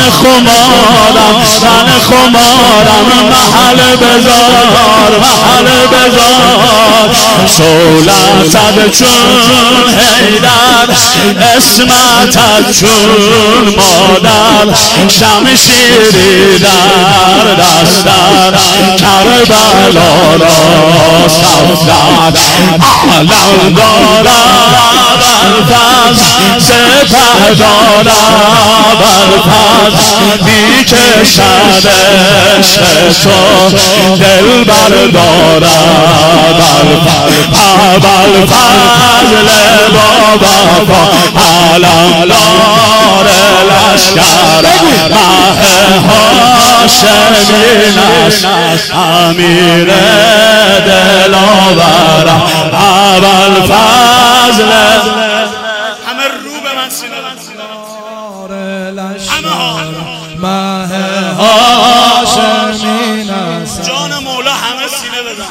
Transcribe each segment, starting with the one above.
خمارم محل بزار سولتت چون حیدر اسمتت چون مادر شمشیری در دستت کربلا را صفدر علم دارد الفز سپه دارد الفز میکشد عشق تو دل بردارد ابوالفضل بابا علم دار لشکر مه هاشمین است امیر دلاور ابوالفضل همه رو به من سینه مه هاشمین است جان مولا همه سینه بزن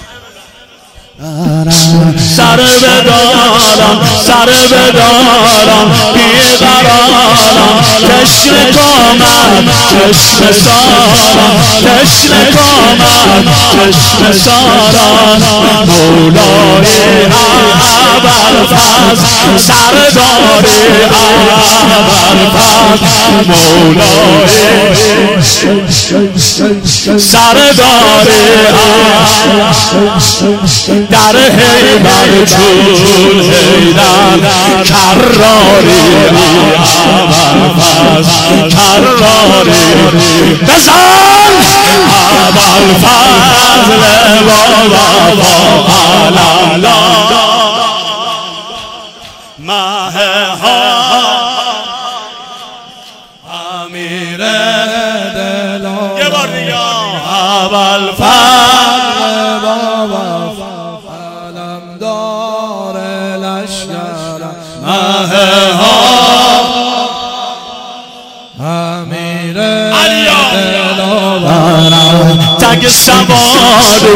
سر بدارم بیقرارم تشنه کامم چشم سارم تشنه کامم چشم سارم مولای ابوالفضل سرداری ابوالفضل مولای سرداری در هیبر چون حیدر کراری ابوالفضل کراری بزن ابوالفضل بابا علم مه امیر دلاور یه بار دیگه ابوالفضل بابا علم دار لشکر مه امیر تگ سواری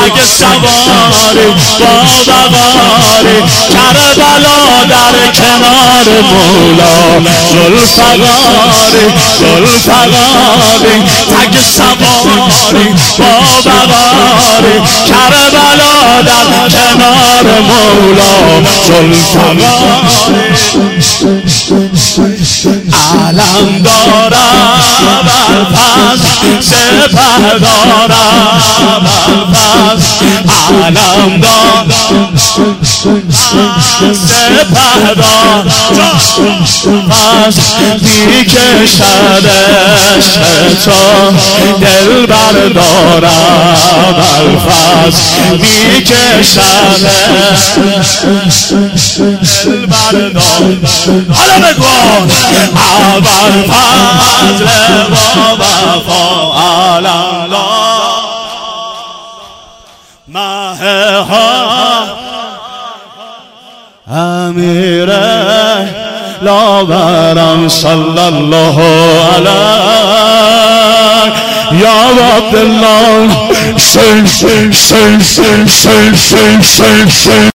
بابواری کربلا در کنار مولا زلفقاری تگ سواری بابواری کربلا در کنار مولا زلفقاری علم دارم ابوالفضل سپه دارم ابوالفضل علم دارم سپه دارم میکشد عشق تو دل بردارم ابوالفضل میکشد دل بردارم حالا بگو ابوالفضل بابا علم مه امیر لاورم صلی الله علیه یا عبدالله